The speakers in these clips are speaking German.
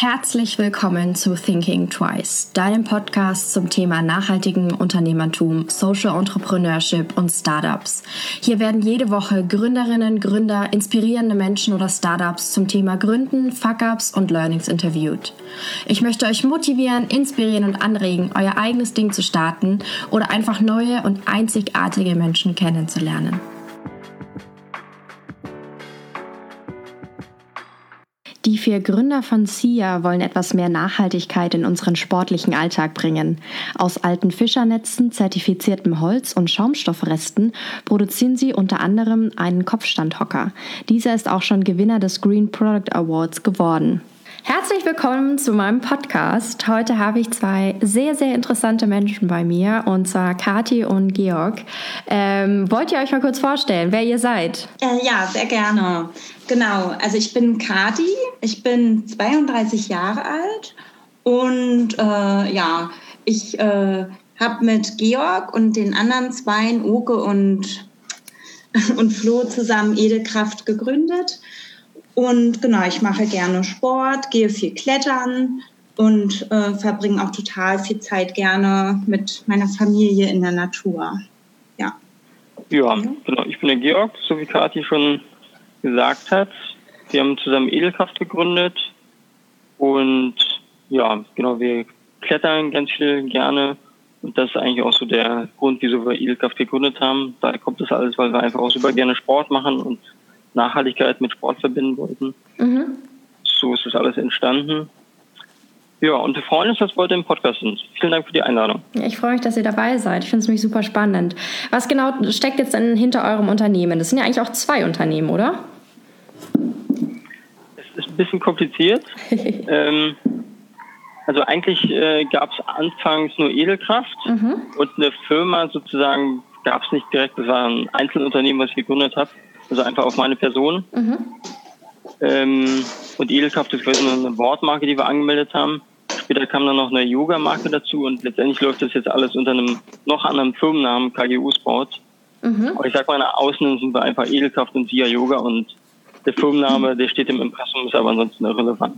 Herzlich willkommen zu Thinking Twice, deinem Podcast zum Thema nachhaltigen Unternehmertum, Social Entrepreneurship und Startups. Hier werden jede Woche Gründerinnen, Gründer, inspirierende Menschen oder Startups zum Thema Gründen, Fuck-Ups und Learnings interviewt. Ich möchte euch motivieren, inspirieren und anregen, euer eigenes Ding zu starten oder einfach neue und einzigartige Menschen kennenzulernen. Die 4 Gründer von SIA wollen etwas mehr Nachhaltigkeit in unseren sportlichen Alltag bringen. Aus alten Fischernetzen, zertifiziertem Holz und Schaumstoffresten produzieren sie unter anderem einen Kopfstandhocker. Dieser ist auch schon Gewinner des Green Product Awards geworden. Herzlich willkommen zu meinem Podcast. Heute habe ich 2 sehr, sehr interessante Menschen bei mir, und zwar Kathi und Georg. Wollt ihr euch mal kurz vorstellen, wer ihr seid? Ja, sehr gerne. Genau, also ich bin Kathi, ich bin 32 Jahre alt und ich habe mit Georg und den anderen 2, Oke und Flo, zusammen Edelkraft gegründet. Und genau, ich mache gerne Sport, gehe viel klettern und verbringe auch total viel Zeit gerne mit meiner Familie in der Natur. Ja, Genau. Ich bin der Georg, so wie Kathi schon gesagt hat. Wir haben zusammen Edelkraft gegründet und ja, genau, wir klettern ganz viel gerne und das ist eigentlich auch so der Grund, wieso wir Edelkraft gegründet haben. Daher kommt das alles, weil wir einfach auch super gerne Sport machen und Nachhaltigkeit mit Sport verbinden wollten. Mhm. So ist das alles entstanden. Ja, und wir freuen uns, dass wir heute im Podcast sind. Vielen Dank für die Einladung. Ja, ich freue mich, dass ihr dabei seid. Ich finde es nämlich super spannend. Was genau steckt jetzt denn hinter eurem Unternehmen? Das sind ja eigentlich auch 2 Unternehmen, oder? Es ist ein bisschen kompliziert. Also eigentlich gab es anfangs nur Edelkraft und eine Firma sozusagen gab es nicht direkt. Das war ein Einzelunternehmen, was ich gegründet habe. Also einfach auf meine Person. Und Edelkraft ist quasi eine Wortmarke, die wir angemeldet haben. Später kam dann noch eine Yoga-Marke dazu und letztendlich läuft das jetzt alles unter einem noch anderen Firmennamen, KGU Sport. Aber ich sag mal, nach außen sind wir einfach Edelkraft und SIA Yoga und der Firmenname, der steht im Impressum, ist aber ansonsten irrelevant.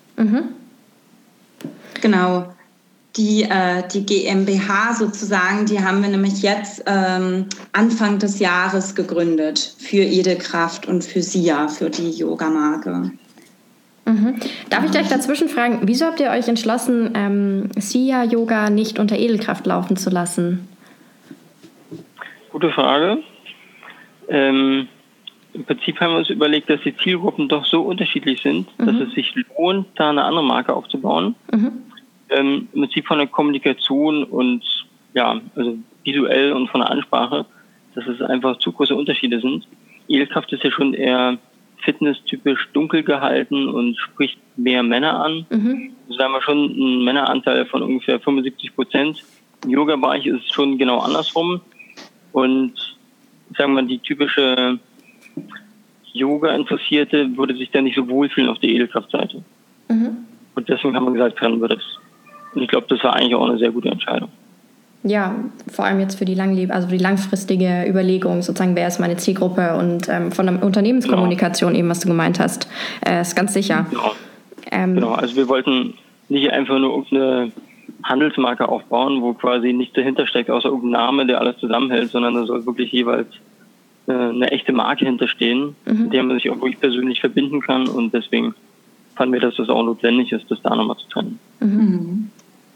Genau. Die GmbH sozusagen, die haben wir nämlich jetzt Anfang des Jahres gegründet für Edelkraft und für SIA, für die Yoga-Marke. Darf ich gleich dazwischen fragen, wieso habt ihr euch entschlossen, SIA Yoga nicht unter Edelkraft laufen zu lassen? Gute Frage. Im Prinzip haben wir uns überlegt, dass die Zielgruppen doch so unterschiedlich sind, dass es sich lohnt, da eine andere Marke aufzubauen. Im Prinzip von der Kommunikation und ja, also visuell und von der Ansprache, dass es einfach zu große Unterschiede sind. Edelkraft ist ja schon eher fitnesstypisch dunkel gehalten und spricht mehr Männer an. Also da haben wir schon einen Männeranteil von ungefähr 75%. Im Yoga-Bereich ist es schon genau andersrum. Und sagen wir, die typische Yoga-Interessierte würde sich da nicht so wohlfühlen auf der Edelkraft-Seite. Und deswegen haben wir gesagt, trennen wir das. Und ich glaube, das war eigentlich auch eine sehr gute Entscheidung. Ja, vor allem jetzt für die die langfristige Überlegung, sozusagen, wer ist meine Zielgruppe und von der Unternehmenskommunikation eben, was du gemeint hast, ist ganz sicher. Genau, also wir wollten nicht einfach nur irgendeine Handelsmarke aufbauen, wo quasi nichts dahinter steckt, außer irgendein Name, der alles zusammenhält, sondern da soll wirklich jeweils eine echte Marke hinterstehen, mit der man sich auch wirklich persönlich verbinden kann und deswegen fanden wir, dass das auch notwendig ist, das da nochmal zu trennen.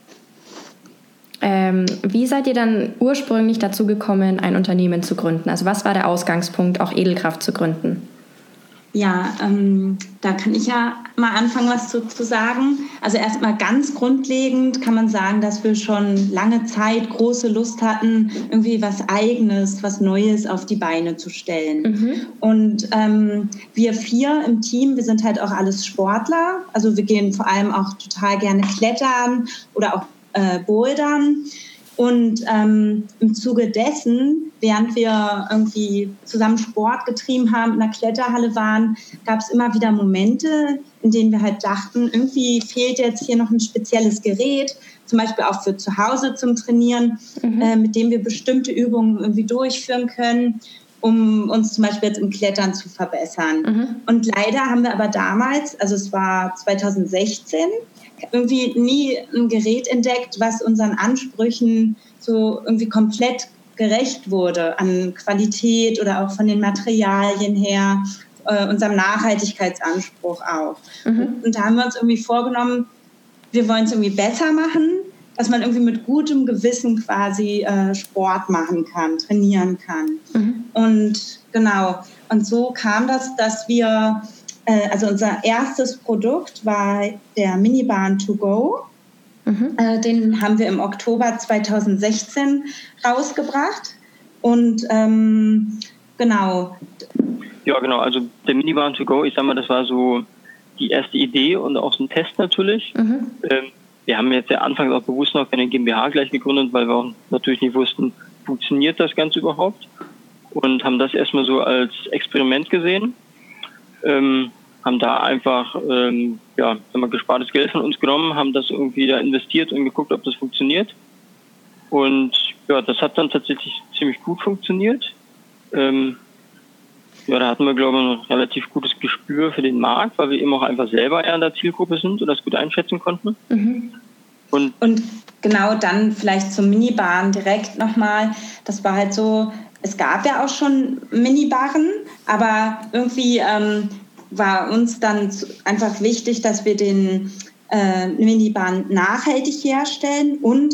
Wie seid ihr dann ursprünglich dazu gekommen, ein Unternehmen zu gründen? Also was war der Ausgangspunkt, auch Edelkraft zu gründen? Ja, da kann ich ja mal anfangen, was zu sagen. Also erstmal ganz grundlegend kann man sagen, dass wir schon lange Zeit große Lust hatten, irgendwie was Eigenes, was Neues auf die Beine zu stellen. Und wir 4 im Team, wir sind halt auch alles Sportler. Also wir gehen vor allem auch total gerne klettern oder auch bouldern. Und im Zuge dessen, während wir irgendwie zusammen Sport getrieben haben, in der Kletterhalle waren, gab es immer wieder Momente, in denen wir halt dachten, irgendwie fehlt jetzt hier noch ein spezielles Gerät, zum Beispiel auch für zu Hause zum Trainieren, mit dem wir bestimmte Übungen irgendwie durchführen können. um uns zum Beispiel jetzt im Klettern zu verbessern. Und leider haben wir aber damals, also es war 2016, irgendwie nie ein Gerät entdeckt, was unseren Ansprüchen so irgendwie komplett gerecht wurde, an Qualität oder auch von den Materialien her, unserem Nachhaltigkeitsanspruch auch. Und da haben wir uns irgendwie vorgenommen, wir wollen es irgendwie besser machen, dass man irgendwie mit gutem Gewissen quasi Sport machen kann, trainieren kann. Und genau, und so kam das, dass wir, also unser erstes Produkt war der Minibahn To Go. Den haben wir im Oktober 2016 rausgebracht. Und genau. Ja, genau. Also der Minibahn To Go, ich sag mal, das war so die erste Idee und auch so ein Test natürlich. Wir haben jetzt ja anfangs auch bewusst noch keine GmbH gleich gegründet, weil wir auch natürlich nicht wussten, funktioniert das Ganze überhaupt? Und haben das erstmal so als Experiment gesehen. Haben da einfach gespartes Geld von uns genommen, haben das irgendwie da investiert und geguckt, ob das funktioniert. Und ja, das hat dann tatsächlich ziemlich gut funktioniert. Da hatten wir, glaube ich, ein relativ gutes Gespür für den Markt, weil wir eben auch einfach selber eher in der Zielgruppe sind und das gut einschätzen konnten. Und genau dann vielleicht zum Minibahn direkt nochmal. Das war halt so, es gab ja auch schon Minibarren, aber irgendwie war uns dann einfach wichtig, dass wir den Minibahn nachhaltig herstellen und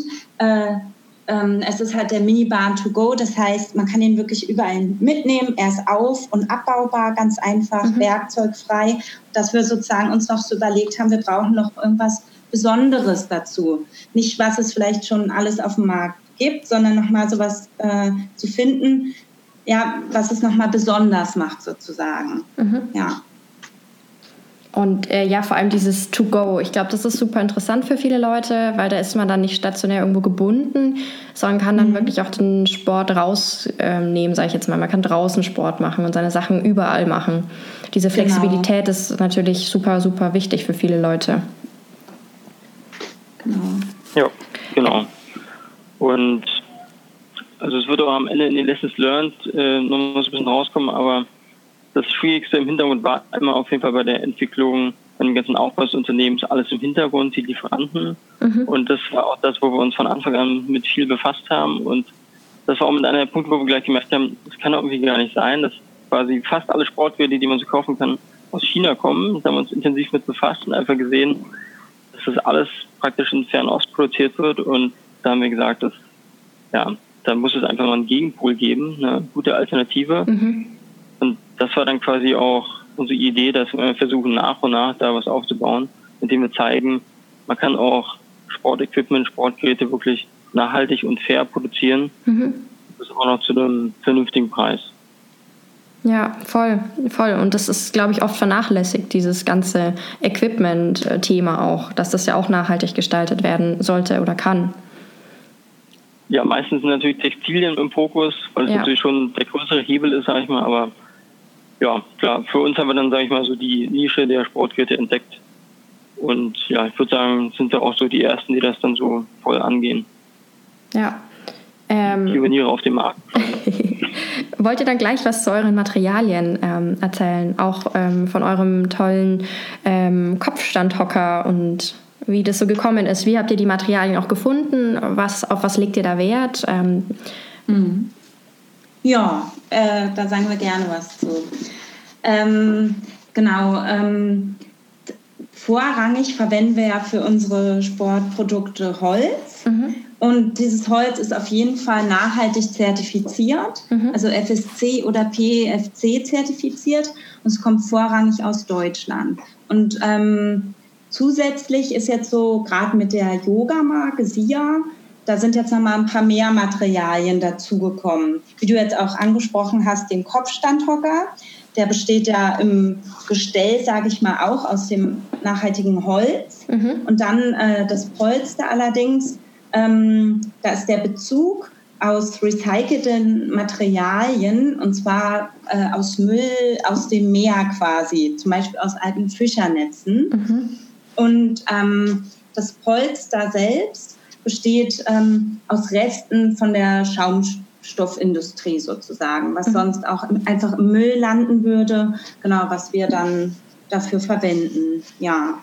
es ist halt der Minibahn To Go, das heißt, man kann ihn wirklich überall mitnehmen, er ist auf- und abbaubar, ganz einfach, werkzeugfrei, dass wir sozusagen uns noch so überlegt haben, wir brauchen noch irgendwas Besonderes dazu. Nicht, was es vielleicht schon alles auf dem Markt gibt, sondern nochmal sowas zu finden, ja, was es nochmal besonders macht sozusagen. Ja. Und vor allem dieses To-Go. Ich glaube, das ist super interessant für viele Leute, weil da ist man dann nicht stationär irgendwo gebunden, sondern kann dann wirklich auch den Sport rausnehmen, sage ich jetzt mal. Man kann draußen Sport machen und seine Sachen überall machen. Diese Flexibilität ist natürlich super, super wichtig für viele Leute. Genau. Ja, genau. Und also es wird auch am Ende in den Lessons Learned noch mal so ein bisschen rauskommen, aber das Schwierigste im Hintergrund war einmal auf jeden Fall bei der Entwicklung von dem ganzen Aufbau des Unternehmens, alles im Hintergrund, die Lieferanten. Und das war auch das, wo wir uns von Anfang an mit viel befasst haben. Und das war auch mit einer Punkt, wo wir gleich gemerkt haben, das kann irgendwie gar nicht sein, dass quasi fast alle Sportgeräte, die man so kaufen kann, aus China kommen. Da haben wir uns intensiv mit befasst und einfach gesehen, dass das alles praktisch in Fernost produziert wird. Und da haben wir gesagt, dass, ja, da muss es einfach mal einen Gegenpol geben, eine gute Alternative. Und das war dann quasi auch unsere Idee, dass wir versuchen, nach und nach da was aufzubauen, indem wir zeigen, man kann auch Sportequipment, Sportgeräte wirklich nachhaltig und fair produzieren. Das auch noch zu einem vernünftigen Preis. Ja, voll. Und das ist, glaube ich, oft vernachlässigt, dieses ganze Equipment-Thema auch, dass das ja auch nachhaltig gestaltet werden sollte oder kann. Ja, meistens sind natürlich Textilien im Fokus, weil es natürlich schon der größere Hebel ist, sage ich mal, aber ja, klar, für uns haben wir dann, sage ich mal, so die Nische der Sportgeräte entdeckt. Und ja, ich würde sagen, sind wir auch so die Ersten, die das dann so voll angehen. Ja. Pioniere auf dem Markt. Wollt ihr dann gleich was zu euren Materialien erzählen? Auch von eurem tollen Kopfstandhocker und wie das so gekommen ist. Wie habt ihr die Materialien auch gefunden? Auf was legt ihr da Wert? Ja, da sagen wir gerne was zu. Vorrangig verwenden wir ja für unsere Sportprodukte Holz. Und dieses Holz ist auf jeden Fall nachhaltig zertifiziert, also FSC oder PEFC zertifiziert. Und es kommt vorrangig aus Deutschland. Und zusätzlich ist jetzt so, gerade mit der Yoga-Marke SIA, da sind jetzt nochmal ein paar mehr Materialien dazugekommen. Wie du jetzt auch angesprochen hast, den Kopfstandhocker. Der besteht ja im Gestell, sage ich mal, auch aus dem nachhaltigen Holz. Und dann das Polster allerdings, da ist der Bezug aus recycelten Materialien, und zwar aus Müll aus dem Meer quasi, zum Beispiel aus alten Fischernetzen. Und das Polster selbst besteht aus Resten von der Kunststoffindustrie sozusagen, was sonst auch einfach im Müll landen würde, genau, was wir dann dafür verwenden, ja.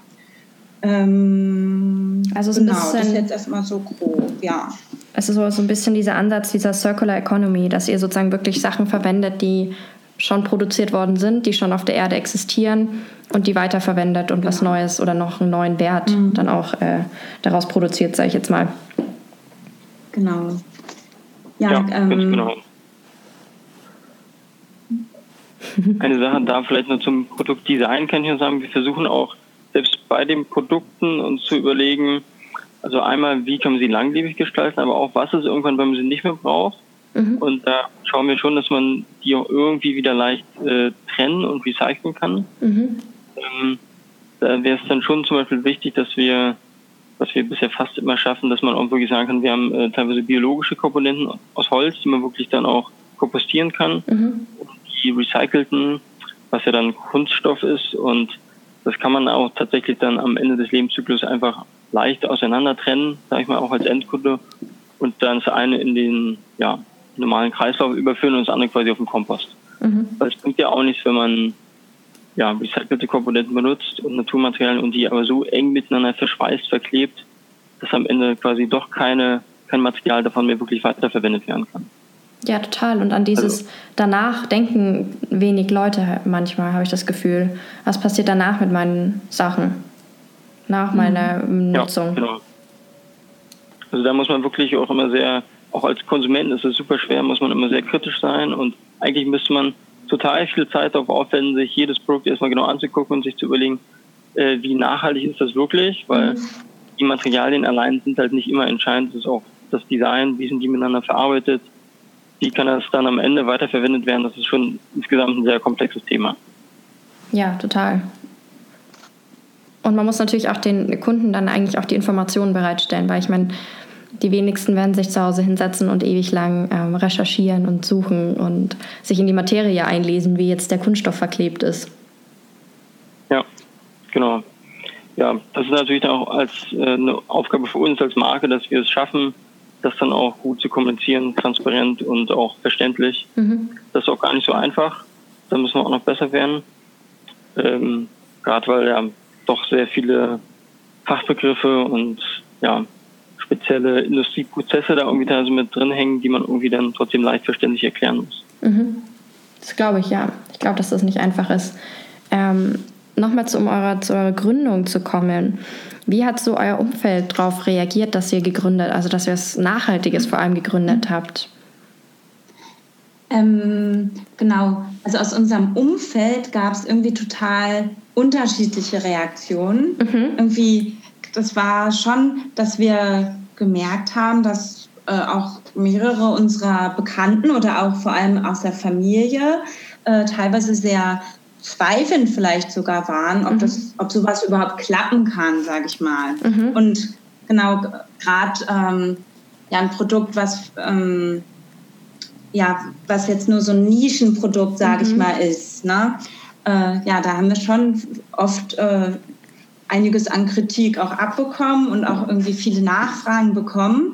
Also so genau, ein bisschen, das ist jetzt erstmal so grob, ja. Es ist so ein bisschen dieser Ansatz dieser Circular Economy, dass ihr sozusagen wirklich Sachen verwendet, die schon produziert worden sind, die schon auf der Erde existieren und die weiterverwendet und was Neues oder noch einen neuen Wert dann auch daraus produziert, sage ich jetzt mal. Genau. Ja, ganz genau. Eine Sache da vielleicht noch zum Produktdesign kann ich nur sagen, wir versuchen auch selbst bei den Produkten uns zu überlegen, also einmal, wie kann man sie langlebig gestalten, aber auch, was ist irgendwann, wenn man sie nicht mehr braucht. Und da schauen wir schon, dass man die auch irgendwie wieder leicht trennen und recyceln kann. Da wäre es dann schon zum Beispiel wichtig, dass wir, was wir bisher fast immer schaffen, dass man auch wirklich sagen kann, wir haben teilweise biologische Komponenten aus Holz, die man wirklich dann auch kompostieren kann. Und die recycelten, was ja dann Kunststoff ist, und das kann man auch tatsächlich dann am Ende des Lebenszyklus einfach leicht auseinander trennen, sage ich mal, auch als Endkunde, und dann das eine in den normalen Kreislauf überführen und das andere quasi auf den Kompost. Weil es bringt ja auch nichts, wenn man recycelte Komponenten benutzt und Naturmaterialien und die aber so eng miteinander verschweißt, verklebt, dass am Ende quasi doch kein Material davon mehr wirklich weiterverwendet werden kann. Ja, total. Und an dieses danach denken wenig Leute manchmal, habe ich das Gefühl. Was passiert danach mit meinen Sachen? Nach meiner Nutzung? Ja, genau. Also da muss man wirklich auch immer sehr, auch als Konsument ist es super schwer, muss man immer sehr kritisch sein, und eigentlich müsste man total viel Zeit darauf aufwenden, sich jedes Produkt erstmal genau anzugucken und sich zu überlegen, wie nachhaltig ist das wirklich, weil die Materialien allein sind halt nicht immer entscheidend. Das ist auch das Design, wie sind die miteinander verarbeitet, wie kann das dann am Ende weiterverwendet werden. Das ist schon insgesamt ein sehr komplexes Thema. Ja, total. Und man muss natürlich auch den Kunden dann eigentlich auch die Informationen bereitstellen, weil ich meine, die wenigsten werden sich zu Hause hinsetzen und ewig lang recherchieren und suchen und sich in die Materie einlesen, wie jetzt der Kunststoff verklebt ist. Ja, genau. Ja, das ist natürlich auch als eine Aufgabe für uns als Marke, dass wir es schaffen, das dann auch gut zu kommunizieren, transparent und auch verständlich. Das ist auch gar nicht so einfach. Da müssen wir auch noch besser werden. Gerade weil ja doch sehr viele Fachbegriffe und spezielle Industrieprozesse da irgendwie teilweise mit drin hängen, die man irgendwie dann trotzdem leicht verständlich erklären muss. Das glaube ich, ja. Ich glaube, dass das nicht einfach ist. Nochmal zu eurer Gründung zu kommen. Wie hat so euer Umfeld darauf reagiert, dass ihr dass ihr was Nachhaltiges vor allem gegründet habt? Genau, also aus unserem Umfeld gab es irgendwie total unterschiedliche Reaktionen. Irgendwie, das war schon, dass wir gemerkt haben, dass auch mehrere unserer Bekannten oder auch vor allem aus der Familie teilweise sehr zweifelnd vielleicht sogar waren, ob sowas überhaupt klappen kann, sage ich mal. Und genau, gerade ein Produkt, was jetzt nur so ein Nischenprodukt, sage ich mal, ist, ne? Da haben wir schon oft einiges an Kritik auch abbekommen und auch irgendwie viele Nachfragen bekommen.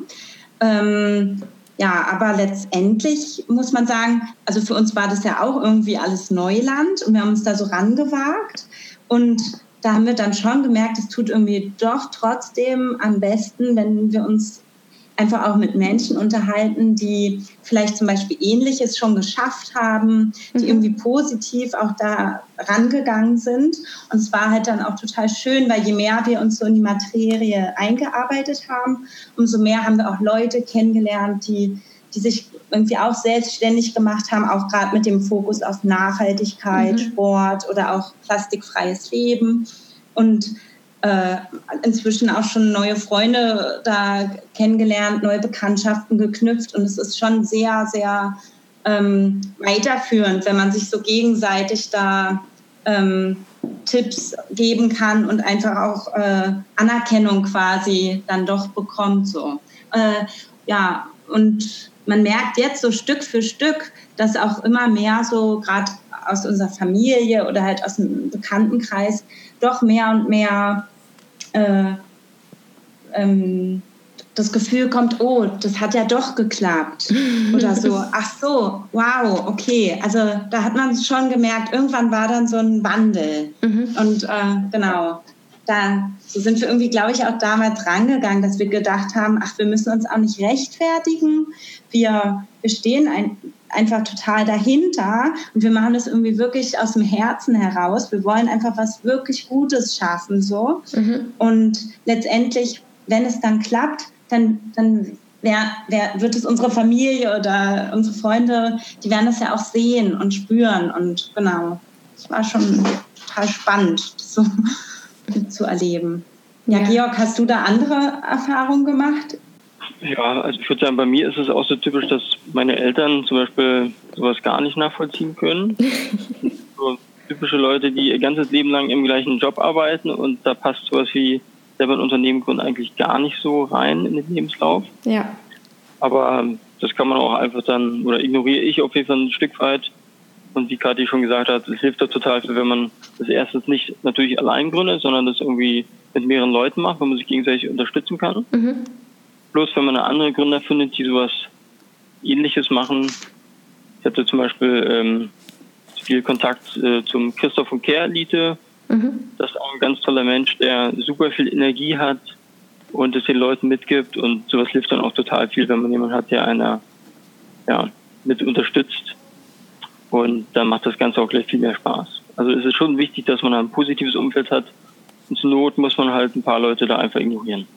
Aber letztendlich muss man sagen, also für uns war das ja auch irgendwie alles Neuland und wir haben uns da so rangewagt, und da haben wir dann schon gemerkt, es tut irgendwie doch trotzdem am besten, wenn wir uns einfach auch mit Menschen unterhalten, die vielleicht zum Beispiel Ähnliches schon geschafft haben, die irgendwie positiv auch da rangegangen sind. Und es war halt dann auch total schön, weil je mehr wir uns so in die Materie eingearbeitet haben, umso mehr haben wir auch Leute kennengelernt, die sich irgendwie auch selbstständig gemacht haben, auch gerade mit dem Fokus auf Nachhaltigkeit, Sport oder auch plastikfreies Leben. Und inzwischen auch schon neue Freunde da kennengelernt, neue Bekanntschaften geknüpft, und es ist schon sehr, sehr weiterführend, wenn man sich so gegenseitig da Tipps geben kann und einfach auch Anerkennung quasi dann doch bekommt. So. Und man merkt jetzt so Stück für Stück, dass auch immer mehr so gerade aus unserer Familie oder halt aus dem Bekanntenkreis doch mehr und mehr das Gefühl kommt, oh, das hat ja doch geklappt oder so. Ach so, wow, okay. Also da hat man schon gemerkt, irgendwann war dann so ein Wandel. Und genau, so sind wir irgendwie, glaube ich, auch damals rangegangen, dass wir gedacht haben, ach, wir müssen uns auch nicht rechtfertigen. Wir stehen einfach total dahinter und wir machen das irgendwie wirklich aus dem Herzen heraus. Wir wollen einfach was wirklich Gutes schaffen, so. Und letztendlich, wenn es dann klappt, dann wird es unsere Familie oder unsere Freunde, die werden das ja auch sehen und spüren. Und genau, es war schon total spannend, das so zu erleben. Ja, Georg, hast du da andere Erfahrungen gemacht? Ja, also ich würde sagen, bei mir ist es auch so typisch, dass meine Eltern zum Beispiel sowas gar nicht nachvollziehen können. So typische Leute, die ihr ganzes Leben lang im gleichen Job arbeiten und da passt sowas wie selber ein Unternehmen gründen eigentlich gar nicht so rein in den Lebenslauf. Ja. Aber das kann man auch einfach dann, oder ignoriere ich auf jeden Fall ein Stück weit. Und wie Kathi schon gesagt hat, es hilft da total viel, wenn man das erstens nicht natürlich allein gründet, sondern das irgendwie mit mehreren Leuten macht, wenn man sich gegenseitig unterstützen kann. Bloß wenn man eine andere Gründer findet, die sowas Ähnliches machen. Ich hatte zum Beispiel viel Kontakt zum Christoph von Kehr Elite. Das ist auch ein ganz toller Mensch, der super viel Energie hat und es den Leuten mitgibt. Und sowas hilft dann auch total viel, wenn man jemanden hat, der einer mit unterstützt. Und dann macht das Ganze auch gleich viel mehr Spaß. Also es ist schon wichtig, dass man ein positives Umfeld hat. Und zur Not muss man halt ein paar Leute da einfach ignorieren.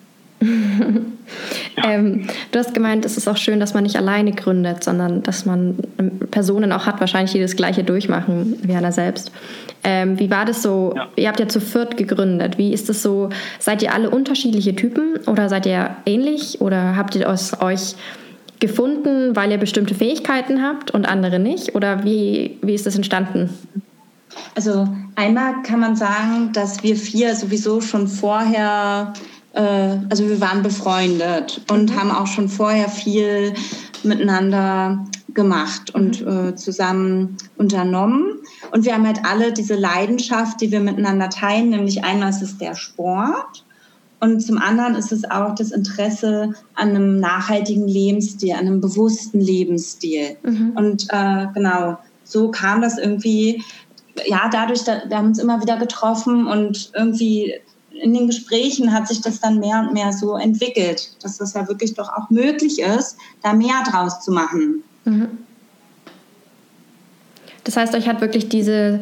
Du hast gemeint, es ist auch schön, dass man nicht alleine gründet, sondern dass man Personen auch hat, wahrscheinlich die das Gleiche durchmachen wie einer selbst. Wie war das so? Ja. Ihr habt ja zu viert gegründet. Wie ist das so? Seid ihr alle unterschiedliche Typen oder seid ihr ähnlich? Oder habt ihr euch gefunden, weil ihr bestimmte Fähigkeiten habt und andere nicht? Oder wie ist das entstanden? Also einmal kann man sagen, dass wir 4 sowieso schon vorher, also wir waren befreundet und haben auch schon vorher viel miteinander gemacht und zusammen unternommen. Und wir haben halt alle diese Leidenschaft, die wir miteinander teilen, nämlich einmal ist es der Sport und zum anderen ist es auch das Interesse an einem nachhaltigen Lebensstil, an einem bewussten Lebensstil. Und genau, so kam das irgendwie, ja, dadurch, wir haben uns immer wieder getroffen und irgendwie in den Gesprächen hat sich das dann mehr und mehr so entwickelt, dass das ja wirklich doch auch möglich ist, da mehr draus zu machen. Das heißt, euch hat wirklich diese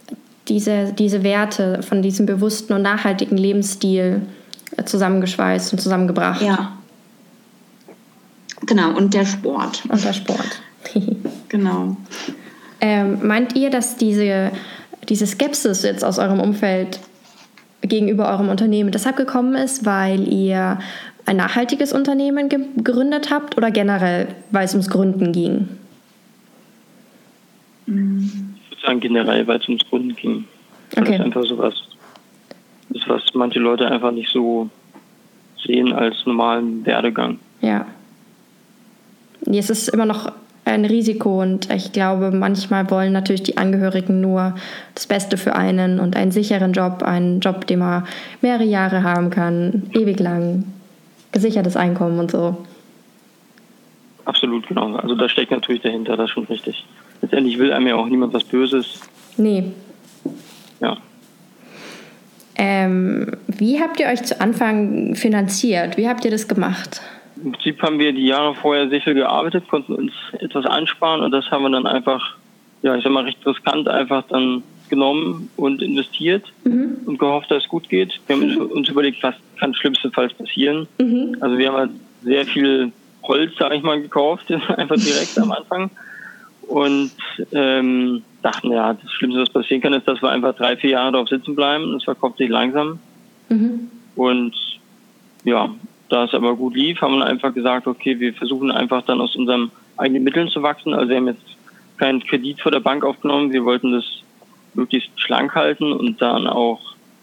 Werte von diesem bewussten und nachhaltigen Lebensstil zusammengeschweißt und zusammengebracht. Ja. Genau, und der Sport. Genau. Meint ihr, dass diese Skepsis jetzt aus eurem Umfeld gegenüber eurem Unternehmen deshalb gekommen ist, weil ihr ein nachhaltiges Unternehmen gegründet habt oder generell, weil es ums Gründen ging? Ich würde sagen generell, weil es ums Gründen ging. Weil es einfach sowas ist, was manche Leute einfach nicht so sehen als normalen Werdegang. Ja. Es ist immer noch ein Risiko und ich glaube, manchmal wollen natürlich die Angehörigen nur das Beste für einen und einen sicheren Job, den man mehrere Jahre haben kann, ewig lang, gesichertes Einkommen und so. Absolut, genau. Also da steckt natürlich dahinter, das ist schon richtig. Letztendlich will einem ja auch niemand was Böses. Nee. Ja. Wie habt ihr euch zu Anfang finanziert? Wie habt ihr das gemacht? Im Prinzip haben wir die Jahre vorher sehr viel gearbeitet, konnten uns etwas ansparen und das haben wir dann einfach, recht riskant einfach dann genommen und investiert und gehofft, dass es gut geht. Wir haben uns überlegt, was kann schlimmstenfalls passieren. Also wir haben halt sehr viel Holz, sage ich mal, gekauft, einfach direkt am Anfang und dachten, ja, das Schlimmste, was passieren kann, ist, dass wir einfach 3-4 Jahre darauf sitzen bleiben. Es verkauft sich langsam. Und ja, da es aber gut lief, haben wir einfach gesagt, okay, wir versuchen einfach dann aus unseren eigenen Mitteln zu wachsen. Also wir haben jetzt keinen Kredit vor der Bank aufgenommen. Wir wollten das möglichst schlank halten und dann auch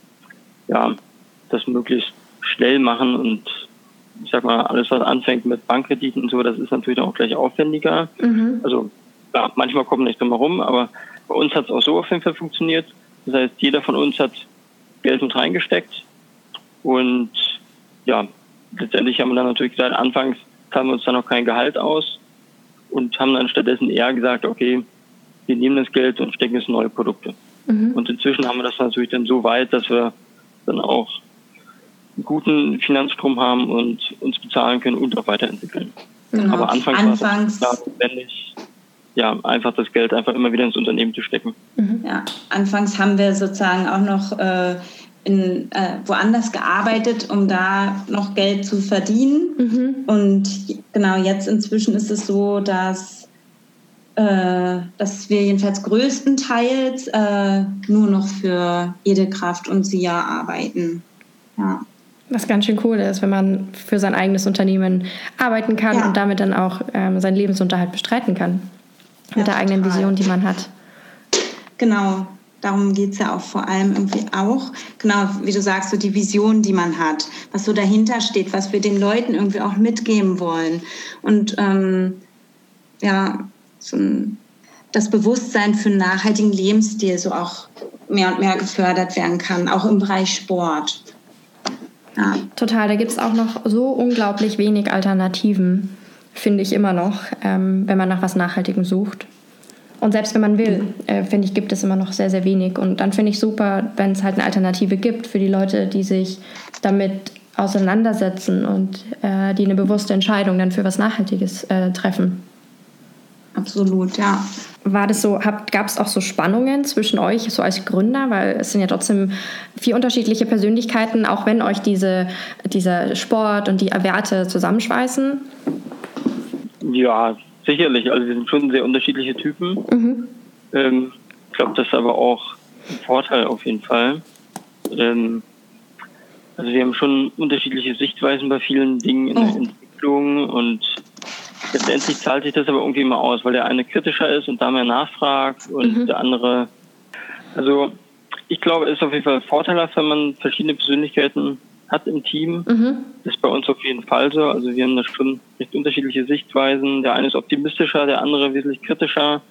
das möglichst schnell machen. Und ich sag mal, alles, was anfängt mit Bankkrediten und so, das ist natürlich auch gleich aufwendiger. Also ja, manchmal kommt nicht drum herum, aber bei uns hat es auch so auf jeden Fall funktioniert. Das heißt, jeder von uns hat Geld mit reingesteckt und ja, letztendlich haben wir dann natürlich gesagt, anfangs zahlen wir uns dann noch kein Gehalt aus und haben dann stattdessen eher gesagt, okay, wir nehmen das Geld und stecken es in neue Produkte. Und inzwischen haben wir das natürlich dann so weit, dass wir dann auch einen guten Finanzstrom haben und uns bezahlen können und auch weiterentwickeln. Genau. Aber anfangs war es notwendig, ja, einfach das Geld einfach immer wieder ins Unternehmen zu stecken. Ja, anfangs haben wir sozusagen auch noch woanders gearbeitet, um da noch Geld zu verdienen. Und genau, jetzt inzwischen ist es so, dass wir jedenfalls größtenteils nur noch für Edelkraft und SIA arbeiten. Ja. Was ganz schön cool ist, wenn man für sein eigenes Unternehmen arbeiten kann und damit dann auch seinen Lebensunterhalt bestreiten kann. Mit der eigenen Vision, die man hat. Genau, darum geht es ja auch vor allem irgendwie auch. Genau, wie du sagst, so die Vision, die man hat, was so dahinter steht, was wir den Leuten irgendwie auch mitgeben wollen. Und das Bewusstsein für einen nachhaltigen Lebensstil so auch mehr und mehr gefördert werden kann, auch im Bereich Sport. Ja. Total, da gibt es auch noch so unglaublich wenig Alternativen, finde ich immer noch, wenn man nach was Nachhaltigem sucht. Und selbst wenn man will, finde ich, gibt es immer noch sehr, sehr wenig. Und dann finde ich super, wenn es halt eine Alternative gibt für die Leute, die sich damit auseinandersetzen und die eine bewusste Entscheidung dann für was Nachhaltiges treffen. Absolut, ja. War das so, gab es auch so Spannungen zwischen euch, so als Gründer? Weil es sind ja trotzdem 4 unterschiedliche Persönlichkeiten, auch wenn euch dieser Sport und die Werte zusammenschweißen. Ja, sicherlich. Also wir sind schon sehr unterschiedliche Typen. Ich glaube, das ist aber auch ein Vorteil auf jeden Fall. Also wir haben schon unterschiedliche Sichtweisen bei vielen Dingen in der Entwicklung und letztendlich zahlt sich das aber irgendwie immer aus, weil der eine kritischer ist und da mehr nachfragt und der andere. Also ich glaube, es ist auf jeden Fall vorteilhaft, wenn man verschiedene Persönlichkeiten hat im Team. Das ist bei uns auf jeden Fall so. Also wir haben da schon recht unterschiedliche Sichtweisen. Der eine ist optimistischer, der andere wesentlich kritischer.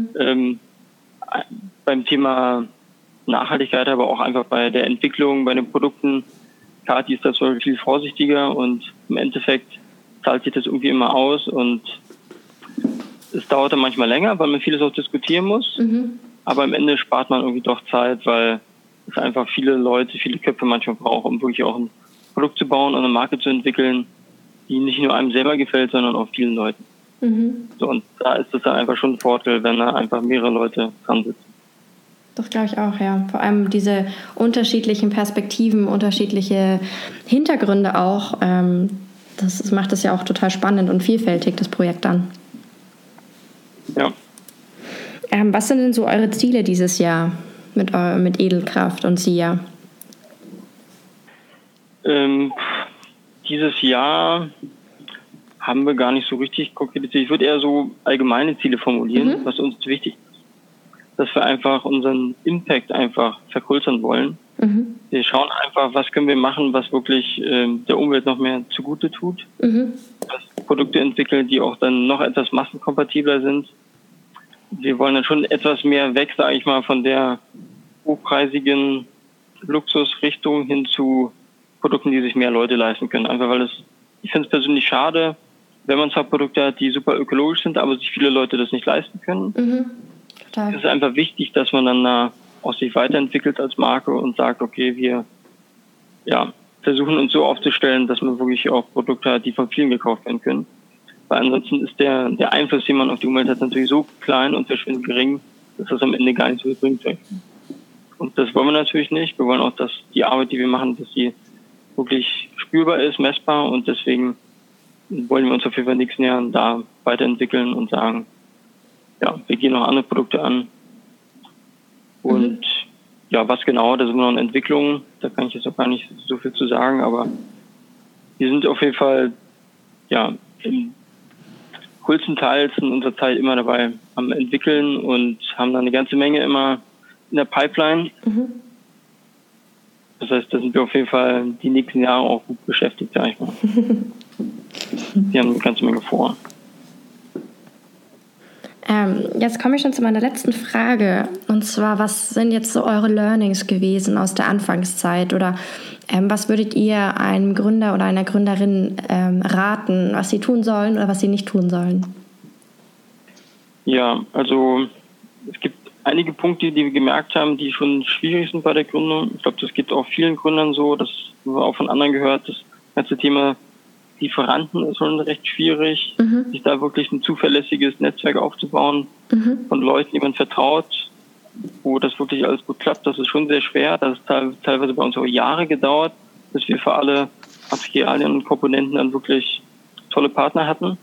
Beim Thema Nachhaltigkeit, aber auch einfach bei der Entwicklung, bei den Produkten. Kati ist da zwar viel vorsichtiger und im Endeffekt zahlt sich das irgendwie immer aus und es dauert dann manchmal länger, weil man vieles auch diskutieren muss. Aber am Ende spart man irgendwie doch Zeit, weil es einfach viele Leute, viele Köpfe manchmal braucht, um wirklich auch ein Produkt zu bauen und eine Marke zu entwickeln, die nicht nur einem selber gefällt, sondern auch vielen Leuten. So, und da ist es dann einfach schon ein Vorteil, wenn da einfach mehrere Leute dran sitzen. Das glaube ich auch, ja. Vor allem diese unterschiedlichen Perspektiven, unterschiedliche Hintergründe auch, das macht es ja auch total spannend und vielfältig, das Projekt dann. Ja. Was sind denn so eure Ziele dieses Jahr mit Edelkraft und SIA? Dieses Jahr haben wir gar nicht so richtig konkretisiert. Ich würde eher so allgemeine Ziele formulieren, was uns wichtig ist. Dass wir einfach unseren Impact einfach vergrößern wollen. Wir schauen einfach, was können wir machen, was wirklich der Umwelt noch mehr zugute tut. Was Produkte entwickeln, die auch dann noch etwas massenkompatibler sind. Wir wollen dann schon etwas mehr weg, sage ich mal, von der hochpreisigen Luxusrichtung hin zu Produkten, die sich mehr Leute leisten können. Einfach weil ich finde es persönlich schade, wenn man zwar Produkte hat, die super ökologisch sind, aber sich viele Leute das nicht leisten können. Es ist einfach wichtig, dass man dann auch sich weiterentwickelt als Marke und sagt, okay, wir versuchen uns so aufzustellen, dass man wirklich auch Produkte hat, die von vielen gekauft werden können. Weil ansonsten ist der Einfluss, den man auf die Umwelt hat, natürlich so klein und verschwindend gering, dass das am Ende gar nicht so viel bringt. Und das wollen wir natürlich nicht. Wir wollen auch, dass die Arbeit, die wir machen, dass sie wirklich spürbar ist, messbar und deswegen wollen wir uns auf jeden Fall in den nächsten Jahren da weiterentwickeln und sagen, ja, wir gehen noch andere Produkte an. Und ja, was genau, da sind wir noch in Entwicklung, da kann ich jetzt noch gar nicht so viel zu sagen, aber wir sind auf jeden Fall, ja, größtenteils in unserer Zeit immer dabei am Entwickeln und haben da eine ganze Menge immer in der Pipeline. Das heißt, da sind wir auf jeden Fall die nächsten Jahre auch gut beschäftigt, sag ich mal. Wir haben eine ganze Menge vor. Jetzt komme ich schon zu meiner letzten Frage. Und zwar, was sind jetzt so eure Learnings gewesen aus der Anfangszeit? Oder Was würdet ihr einem Gründer oder einer Gründerin raten, was sie tun sollen oder was sie nicht tun sollen? Ja, also es gibt einige Punkte, die wir gemerkt haben, die schon schwierig sind bei der Gründung. Ich glaube, das geht auch vielen Gründern so. Das haben wir auch von anderen gehört. Das ganze Thema Lieferanten ist schon recht schwierig, sich da wirklich ein zuverlässiges Netzwerk aufzubauen von Leuten, die man vertraut, wo das wirklich alles gut klappt. Das ist schon sehr schwer. Das ist teilweise bei uns auch Jahre gedauert, bis wir für alle Materialien und Komponenten dann wirklich tolle Partner hatten.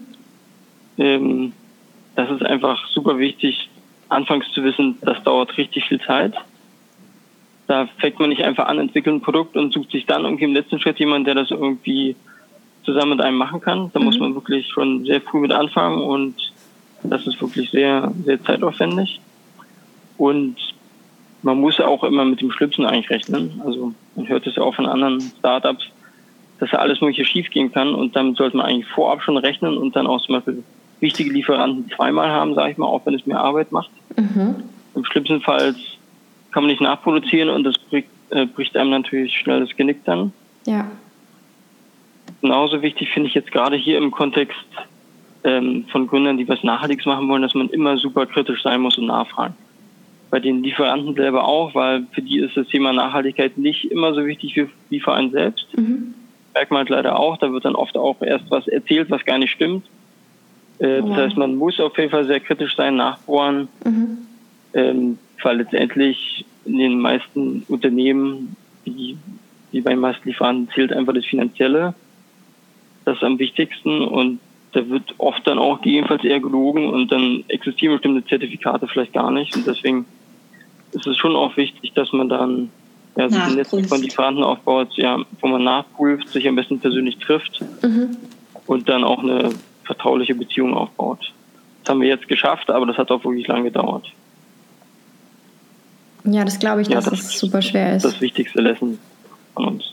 Das ist einfach super wichtig, anfangs zu wissen, das dauert richtig viel Zeit. Da fängt man nicht einfach an, entwickelt ein Produkt und sucht sich dann irgendwie im letzten Schritt jemanden, der das irgendwie zusammen mit einem machen kann. Da muss man wirklich schon sehr früh mit anfangen und das ist wirklich sehr, sehr zeitaufwendig. Und man muss auch immer mit dem Schlimmsten eigentlich rechnen. Also man hört es ja auch von anderen Startups, dass da alles Mögliche schief gehen kann und damit sollte man eigentlich vorab schon rechnen und dann auch zum Beispiel wichtige Lieferanten zweimal haben, sage ich mal, auch wenn es mehr Arbeit macht. Im schlimmsten Fall kann man nicht nachproduzieren und das bricht einem natürlich schnell das Genick dann. Ja. Genauso wichtig finde ich jetzt gerade hier im Kontext von Gründern, die was Nachhaltiges machen wollen, dass man immer super kritisch sein muss und nachfragen. Bei den Lieferanten selber auch, weil für die ist das Thema Nachhaltigkeit nicht immer so wichtig wie für einen selbst. Merkt man halt leider auch, da wird dann oft auch erst was erzählt, was gar nicht stimmt. Das heißt, man muss auf jeden Fall sehr kritisch sein, nachbohren, weil letztendlich in den meisten Unternehmen, wie bei den meisten Lieferanten, zählt einfach das Finanzielle. Das ist am wichtigsten und da wird oft dann auch gegebenenfalls eher gelogen und dann existieren bestimmte Zertifikate vielleicht gar nicht und deswegen ist es schon auch wichtig, dass man dann sich ein Netzwerk von Lieferanten aufbaut, wo man nachprüft, sich am besten persönlich trifft und dann auch eine vertrauliche Beziehung aufbaut. Das haben wir jetzt geschafft, aber das hat auch wirklich lange gedauert. Ja, das glaube ich, dass es super schwer ist. Das wichtigste Lesson von uns.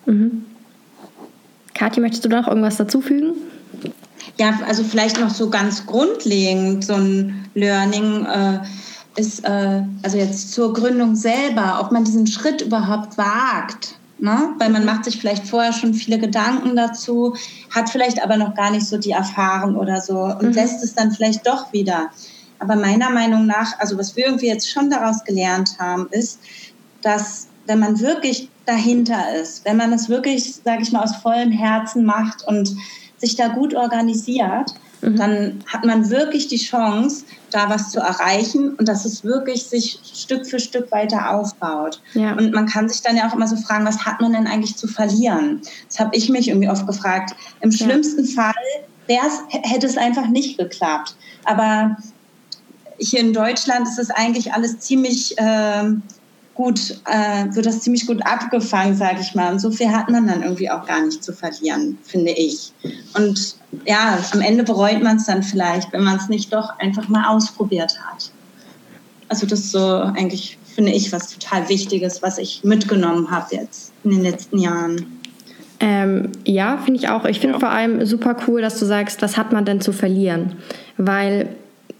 Kathi, möchtest du da noch irgendwas dazufügen? Ja, also vielleicht noch so ganz grundlegend so ein Learning ist, also jetzt zur Gründung selber, ob man diesen Schritt überhaupt wagt. Ne? Weil man macht sich vielleicht vorher schon viele Gedanken dazu, hat vielleicht aber noch gar nicht so die Erfahrung oder so und lässt es dann vielleicht doch wieder. Aber meiner Meinung nach, also was wir irgendwie jetzt schon daraus gelernt haben, ist, dass wenn man wirklich dahinter ist, wenn man es wirklich, sage ich mal, aus vollem Herzen macht und sich da gut organisiert, dann hat man wirklich die Chance, da was zu erreichen und dass es wirklich sich Stück für Stück weiter aufbaut. Ja. Und man kann sich dann ja auch immer so fragen, was hat man denn eigentlich zu verlieren? Das habe ich mich irgendwie oft gefragt. Im schlimmsten Fall hätte es einfach nicht geklappt. Aber hier in Deutschland ist es eigentlich alles ziemlich gut, wird das ziemlich gut abgefangen, sage ich mal. Und so viel hat man dann irgendwie auch gar nicht zu verlieren, finde ich. Und ja, am Ende bereut man es dann vielleicht, wenn man es nicht doch einfach mal ausprobiert hat. Also das ist so eigentlich, finde ich, was total Wichtiges, was ich mitgenommen habe jetzt in den letzten Jahren. Ja, finde ich auch. Ich finde vor allem super cool, dass du sagst, was hat man denn zu verlieren? Weil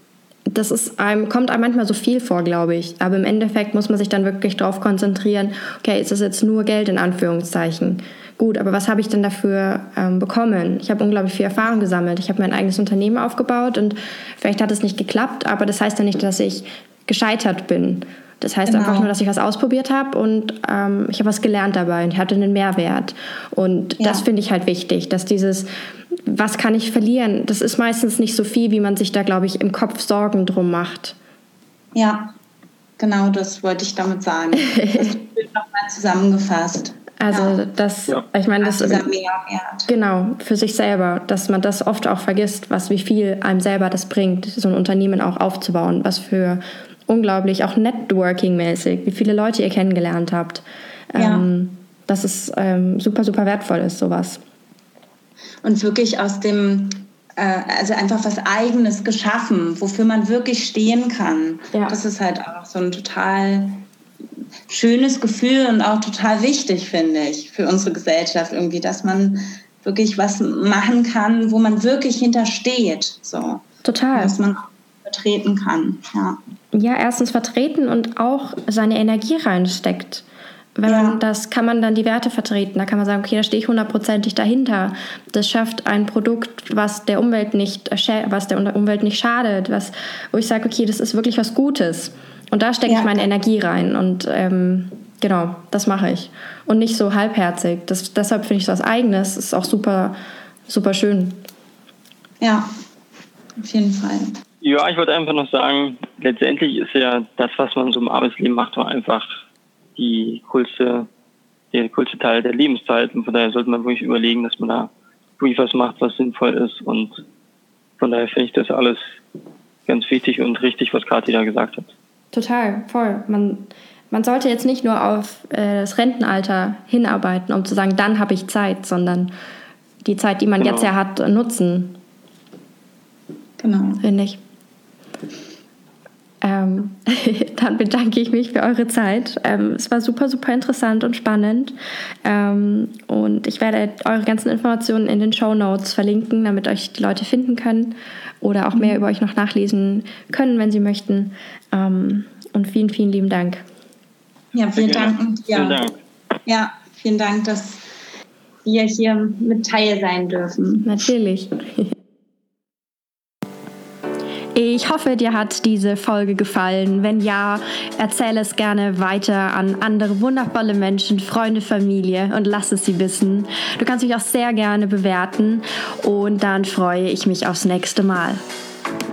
kommt einem manchmal so viel vor, glaube ich. Aber im Endeffekt muss man sich dann wirklich darauf konzentrieren, okay, ist das jetzt nur Geld in Anführungszeichen? Gut, aber was habe ich denn dafür bekommen? Ich habe unglaublich viel Erfahrung gesammelt. Ich habe mein eigenes Unternehmen aufgebaut und vielleicht hat es nicht geklappt, aber das heißt ja nicht, dass ich gescheitert bin. Das heißt einfach nur, dass ich was ausprobiert habe und ich habe was gelernt dabei und ich hatte einen Mehrwert. Und das finde ich halt wichtig, dass dieses, was kann ich verlieren, das ist meistens nicht so viel, wie man sich da, glaube ich, im Kopf Sorgen drum macht. Ja, genau das wollte ich damit sagen. Das wird nochmal zusammengefasst. Also ich meine, das ist genau für sich selber, dass man das oft auch vergisst, wie viel einem selber das bringt, so ein Unternehmen auch aufzubauen, was für unglaublich, auch networking-mäßig, wie viele Leute ihr kennengelernt habt. Dass es super, super wertvoll ist, sowas. Und wirklich aus dem, also einfach was Eigenes geschaffen, wofür man wirklich stehen kann. Ja. Das ist halt auch so ein total schönes Gefühl und auch total wichtig, finde ich, für unsere Gesellschaft irgendwie, dass man wirklich was machen kann, wo man wirklich hintersteht. So. Total. Dass man vertreten kann. Ja, erstens vertreten und auch seine Energie reinsteckt. kann man dann die Werte vertreten. Da kann man sagen, okay, da stehe ich 100%ig dahinter. Das schafft ein Produkt, was der Umwelt nicht schadet, wo ich sage, okay, das ist wirklich was Gutes. Und da stecke ich meine Energie rein. Und genau, das mache ich. Und nicht so halbherzig. Deshalb finde ich das Eigenes ist auch super, super schön. Ja, auf jeden Fall. Ja, ich wollte einfach noch sagen, letztendlich ist ja das, was man so im Arbeitsleben macht, doch einfach der coolste Teil der Lebenszeit. Und von daher sollte man wirklich überlegen, dass man da wirklich was macht, was sinnvoll ist. Und von daher finde ich das alles ganz wichtig und richtig, was Kathi da gesagt hat. Total, voll. Man sollte jetzt nicht nur auf das Rentenalter hinarbeiten, um zu sagen, dann habe ich Zeit, sondern die Zeit, die man jetzt ja hat, nutzen. Genau. Finde ich. Dann bedanke ich mich für eure Zeit. Es war super, super interessant und spannend. Und ich werde eure ganzen Informationen in den Shownotes verlinken, damit euch die Leute finden können oder auch mehr über euch noch nachlesen können, wenn sie möchten. Und vielen, vielen lieben Dank. Ja, vielen Dank. Vielen Dank. Ja, vielen Dank, dass wir hier mit Teil sein dürfen. Natürlich. Ich hoffe, dir hat diese Folge gefallen. Wenn ja, erzähle es gerne weiter an andere wundervolle Menschen, Freunde, Familie und lass es sie wissen. Du kannst mich auch sehr gerne bewerten und dann freue ich mich aufs nächste Mal.